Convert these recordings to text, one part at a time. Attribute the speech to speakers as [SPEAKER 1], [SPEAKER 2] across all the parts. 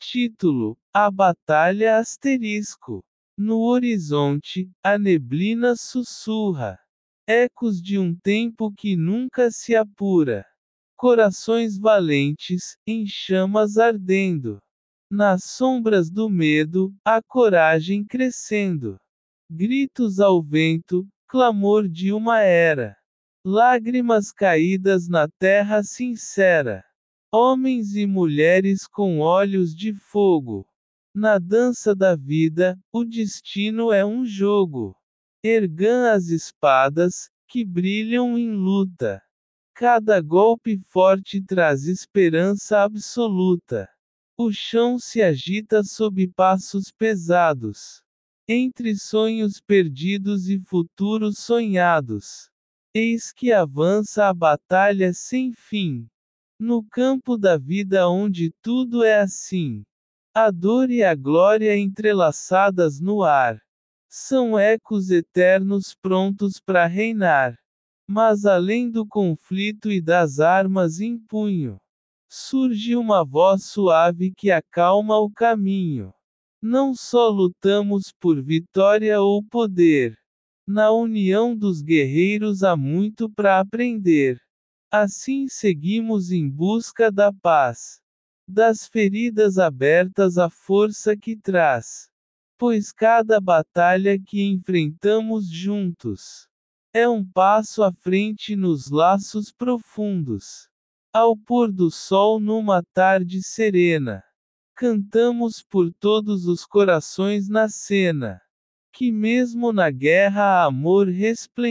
[SPEAKER 1] Título: A Batalha asterisco. No horizonte, a neblina sussurra. Ecos de um tempo que nunca se apura. Corações valentes, em chamas ardendo. Nas sombras do medo, a coragem crescendo. Gritos ao vento, clamor de uma era. Lágrimas caídas na terra sincera. Homens e mulheres com olhos de fogo. Na dança da vida, o destino é um jogo. Ergam as espadas, que brilham em luta. Cada golpe forte traz esperança absoluta. O chão se agita sob passos pesados. Entre sonhos perdidos e futuros sonhados. Eis que avança a batalha sem fim. No campo da vida onde tudo é assim. A dor e a glória entrelaçadas no ar. São ecos eternos prontos para reinar. Mas além do conflito e das armas em punho, surge uma voz suave que acalma o caminho. Não só lutamos por vitória ou poder. Na união dos guerreiros há muito para aprender. Assim seguimos em busca da paz. Das feridas abertas a força que traz. Pois cada batalha que enfrentamos juntos é um passo à frente nos laços profundos. Ao pôr do sol numa tarde serena, cantamos por todos os corações na cena. Que mesmo na guerra há amor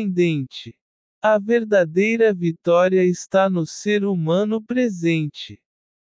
[SPEAKER 1] resplendente. A verdadeira vitória está no ser humano presente.